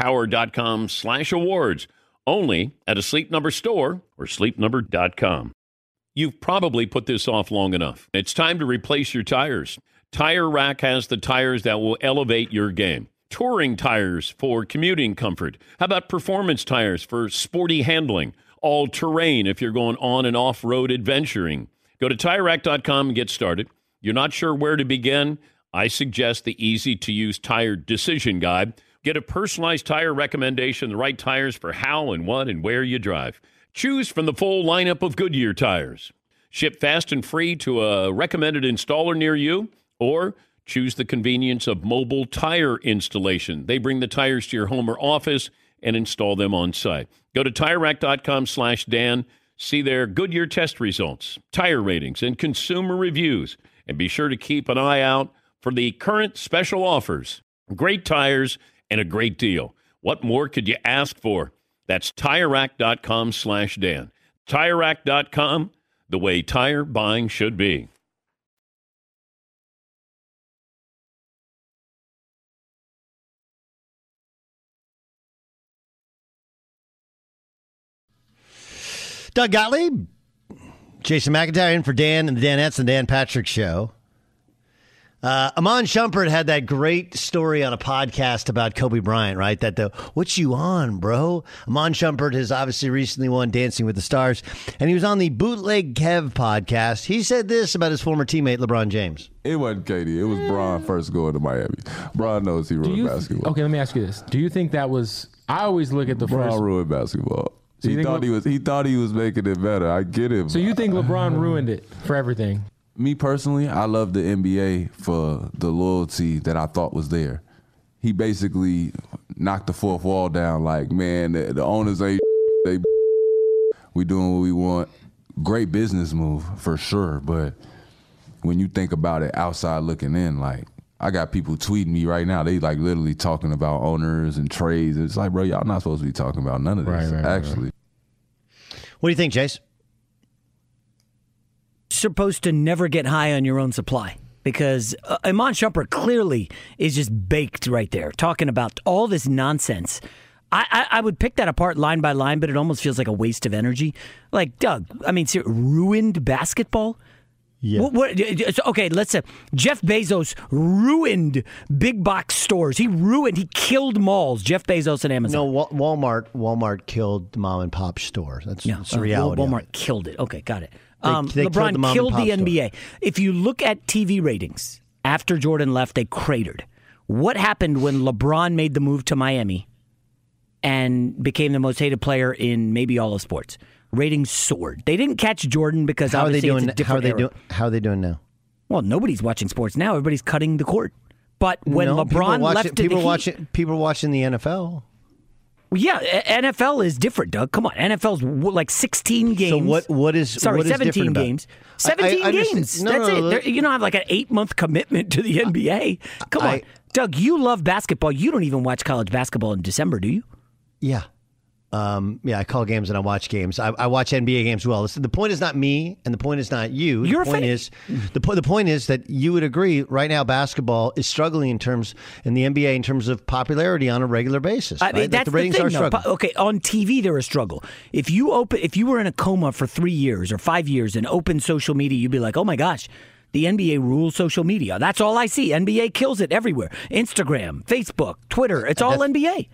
jdpower.com/awards. Only at a Sleep Number store or sleepnumber.com. You've probably put this off long enough. It's time to replace your tires. Tire Rack has the tires that will elevate your game. Touring tires for commuting comfort. How about performance tires for sporty handling? All-terrain if you're going on and off-road adventuring. Go to TireRack.com and get started. You're not sure where to begin? I suggest the easy-to-use tire decision guide. Get a personalized tire recommendation, the right tires for how and what and where you drive. Choose from the full lineup of Goodyear tires. Ship fast and free to a recommended installer near you, or choose the convenience of mobile tire installation. They bring the tires to your home or office and install them on site. Go to TireRack.com/Dan. See their Goodyear test results, tire ratings, and consumer reviews. And be sure to keep an eye out for the current special offers. Great tires and a great deal. What more could you ask for? That's TireRack.com/Dan. TireRack.com, the way tire buying should be. Doug Gottlieb, Jason McIntyre in for Dan and the Danettes and Dan Patrick Show. Amon Shumpert had that great story on a podcast about Kobe Bryant, right? What you on, bro? Amon Shumpert has obviously recently won Dancing with the Stars, and he was on the Bootleg Kev podcast. He said this about his former teammate, LeBron James. It wasn't Katie. It was Bron first going to Miami. Bron knows he ruined basketball. Okay, let me ask you this. Do you think that was – I always look at the Bron first – ruined basketball. So he thought he was making it better. I get him. So you think LeBron ruined it for everything? Me personally, I love the NBA for the loyalty that I thought was there. He basically knocked the fourth wall down like, man, the owners ain't we doing what we want. Great business move for sure, but when you think about it outside looking in, like I got people tweeting me right now. They like literally talking about owners and trades. It's like, bro, y'all not supposed to be talking about none of this, actually. What do you think, Chase? Supposed to never get high on your own supply because Amon Shumpert clearly is just baked right there, talking about all this nonsense. I would pick that apart line by line, but it almost feels like a waste of energy. Like, Doug, I mean, ruined basketball? Yeah. Okay, let's say Jeff Bezos ruined big box stores. He killed malls. Jeff Bezos and Amazon. No, Walmart killed the mom and pop stores. That's the reality. Walmart killed it. Okay, got it. They LeBron killed the NBA. Store. If you look at TV ratings, after Jordan left, they cratered. What happened when LeBron made the move to Miami and became the most hated player in maybe all of sports? Ratings soared. They didn't catch Jordan because obviously it's a different era. How are they doing now? Well, nobody's watching sports now. Everybody's cutting the cord. But when LeBron left to the Heat, people are watching the NFL. Well, yeah, NFL is different, Doug. Come on, NFL's like 16 games. So what is 17 games. 17 games. That's it. You don't have like an 8-month commitment to the NBA. Come on, Doug. You love basketball. You don't even watch college basketball in December, do you? Yeah. I call games and I watch games. I watch NBA games as well. Listen, the point is not me, and the point is not you. You're the point is the point is that you would agree right now basketball is struggling in the NBA in terms of popularity on a regular basis. I mean, that's the ratings are struggling. Okay, on TV they're a struggle. If you were in a coma for 3 years or 5 years and opened social media, you'd be like, oh my gosh. The NBA rules social media. That's all I see. NBA kills it everywhere. Instagram, Facebook, Twitter. It's all NBA.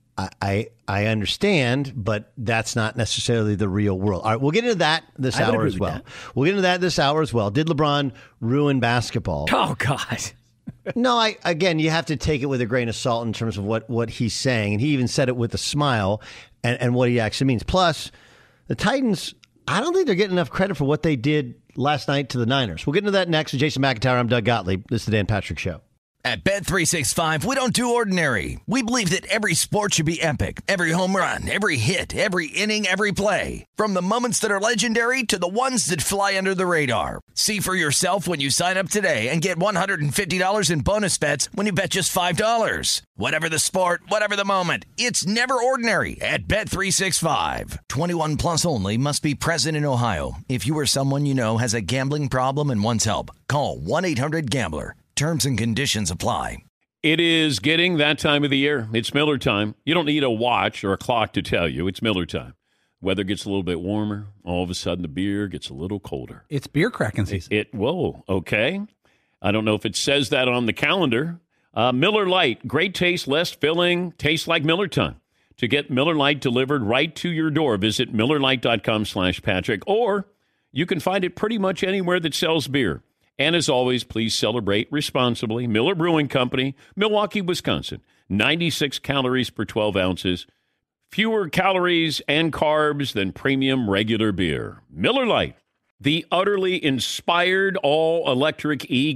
I understand, but that's not necessarily the real world. All right, we'll get into that this hour as well. We'll get into that this hour as well. Did LeBron ruin basketball? Oh, God. No, again, you have to take it with a grain of salt in terms of what he's saying. And he even said it with a smile and what he actually means. Plus, the Titans, I don't think they're getting enough credit for what they did last night to the Niners. We'll get into that next with Jason McIntyre. I'm Doug Gottlieb. This is the Dan Patrick Show. At Bet365, we don't do ordinary. We believe that every sport should be epic. Every home run, every hit, every inning, every play. From the moments that are legendary to the ones that fly under the radar. See for yourself when you sign up today and get $150 in bonus bets when you bet just $5. Whatever the sport, whatever the moment, it's never ordinary at Bet365. 21 plus only. Must be present in Ohio. If you or someone you know has a gambling problem and wants help, call 1-800-GAMBLER. Terms and conditions apply. It is getting that time of the year. It's Miller time. You don't need a watch or a clock to tell you. It's Miller time. Weather gets a little bit warmer. All of a sudden, the beer gets a little colder. It's beer cracking season. Whoa, okay. I don't know if it says that on the calendar. Miller Lite, great taste, less filling, tastes like Miller time. To get Miller Lite delivered right to your door, visit MillerLite.com/Patrick, or you can find it pretty much anywhere that sells beer. And as always, please celebrate responsibly. Miller Brewing Company, Milwaukee, Wisconsin. 96 calories per 12 ounces. Fewer calories and carbs than premium regular beer. Miller Lite, the utterly inspired all-electric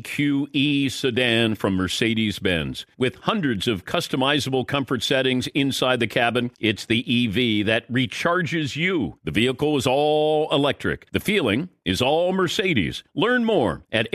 EQE sedan from Mercedes-Benz. With hundreds of customizable comfort settings inside the cabin, it's the EV that recharges you. The vehicle is all electric. The feeling is all Mercedes. Learn more at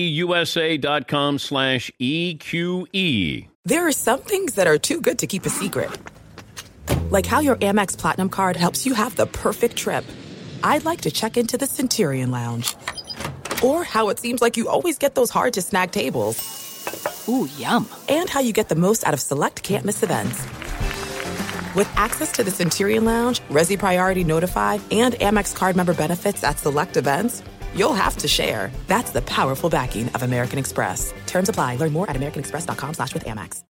MBUSA.com/EQE. There are some things that are too good to keep a secret. Like how your Amex Platinum card helps you have the perfect trip. I'd like to check into the Centurion Lounge. Or how it seems like you always get those hard-to-snag tables. Ooh, yum. And how you get the most out of select can't-miss events. With access to the Centurion Lounge, Resi Priority Notified, and Amex card member benefits at select events, you'll have to share. That's the powerful backing of American Express. Terms apply. Learn more at americanexpress.com/withAmex.